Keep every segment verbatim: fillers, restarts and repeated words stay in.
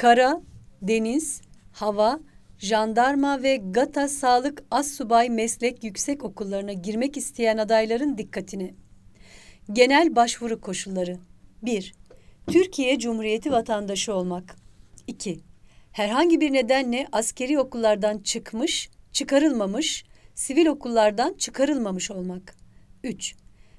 kara, deniz, hava, jandarma ve GATA Sağlık Astsubay Meslek Yüksekokullarına girmek isteyen adayların dikkatini. Genel başvuru koşulları. bir. Türkiye Cumhuriyeti vatandaşı olmak. iki. Herhangi bir nedenle askeri okullardan çıkmış, çıkarılmamış, sivil okullardan çıkarılmamış olmak. üç.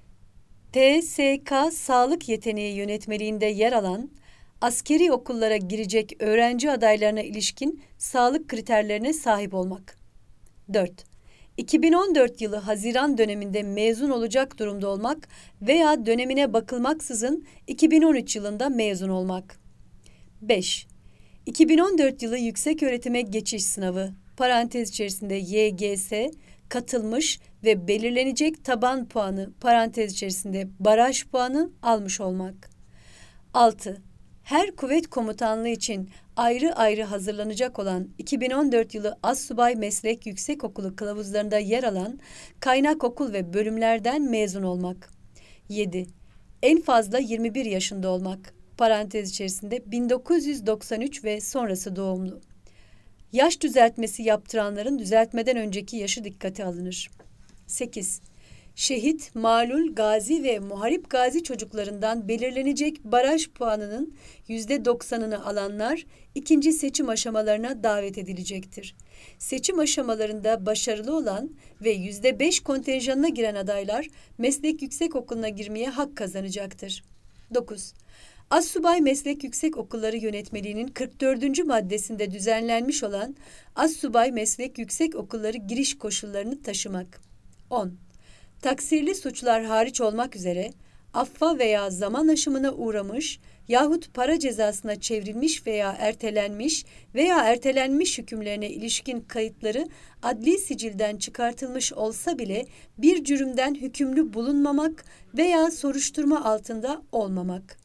T S K Sağlık Yeteneği Yönetmeliğinde yer alan, askeri okullara girecek öğrenci adaylarına ilişkin sağlık kriterlerine sahip olmak. dört. iki bin on dört yılı Haziran döneminde mezun olacak durumda olmak veya dönemine bakılmaksızın iki bin on üç yılında mezun olmak. beş. iki bin on dört yılı yükseköğretime geçiş sınavı, parantez içerisinde Y G S, katılmış ve belirlenecek taban puanı, parantez içerisinde baraj puanı almış olmak. altı. Her kuvvet komutanlığı için ayrı ayrı hazırlanacak olan iki bin on dört yılı Astsubay Meslek Yüksekokulu kılavuzlarında yer alan kaynak okul ve bölümlerden mezun olmak. yedi. En fazla yirmi bir yaşında olmak, parantez içerisinde bin dokuz yüz doksan üç ve sonrası doğumlu. Yaş düzeltmesi yaptıranların düzeltmeden önceki yaşı dikkate alınır. sekiz. Şehit, malul, gazi ve muharip gazi çocuklarından belirlenecek baraj puanının yüzde doksanını alanlar ikinci seçim aşamalarına davet edilecektir. Seçim aşamalarında başarılı olan ve yüzde beş kontenjanına giren adaylar meslek yüksekokuluna girmeye hak kazanacaktır. dokuz. Astsubay Meslek Yüksekokulları Yönetmeliğinin kırk dördüncü maddesinde düzenlenmiş olan Astsubay Meslek Yüksekokulları giriş koşullarını taşımak. on. Taksirli suçlar hariç olmak üzere affa veya zaman aşımına uğramış yahut para cezasına çevrilmiş veya ertelenmiş veya ertelenmiş hükümlerine ilişkin kayıtları adli sicilden çıkartılmış olsa bile bir cürümden hükümlü bulunmamak veya soruşturma altında olmamak.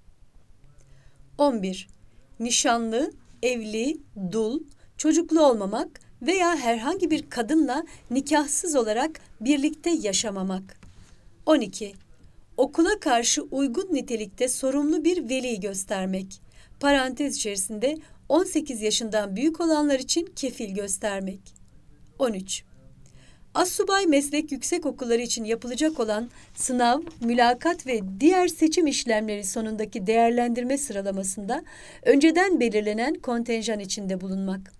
on bir. Nişanlı, evli, dul, çocuklu olmamak veya herhangi bir kadınla nikahsız olarak birlikte yaşamamak. on iki. Okula karşı uygun nitelikte sorumlu bir veli göstermek. Parantez içerisinde on sekiz yaşından büyük olanlar için kefil göstermek. on üç. Astsubay Meslek Yüksekokulları için yapılacak olan sınav, mülakat ve diğer seçim işlemleri sonundaki değerlendirme sıralamasında önceden belirlenen kontenjan içinde bulunmak.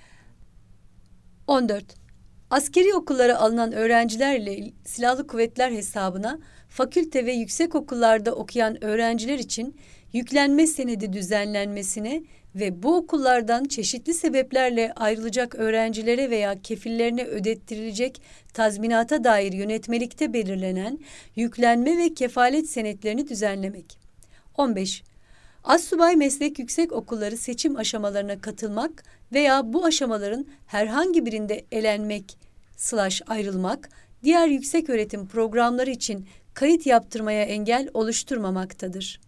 on dört. Askeri okullara alınan öğrenciler ile silahlı kuvvetler hesabına fakülte ve yüksekokullarda okuyan öğrenciler için yüklenme senedi düzenlenmesine ve bu okullardan çeşitli sebeplerle ayrılacak öğrencilere veya kefillerine ödettirilecek tazminata dair yönetmelikte belirlenen yüklenme ve kefalet senetlerini düzenlemek. on beş. Astsubay Meslek Yüksekokulları seçim aşamalarına katılmak veya bu aşamaların herhangi birinde elenmek, slash ayrılmak, diğer yükseköğretim programları için kayıt yaptırmaya engel oluşturmamaktadır.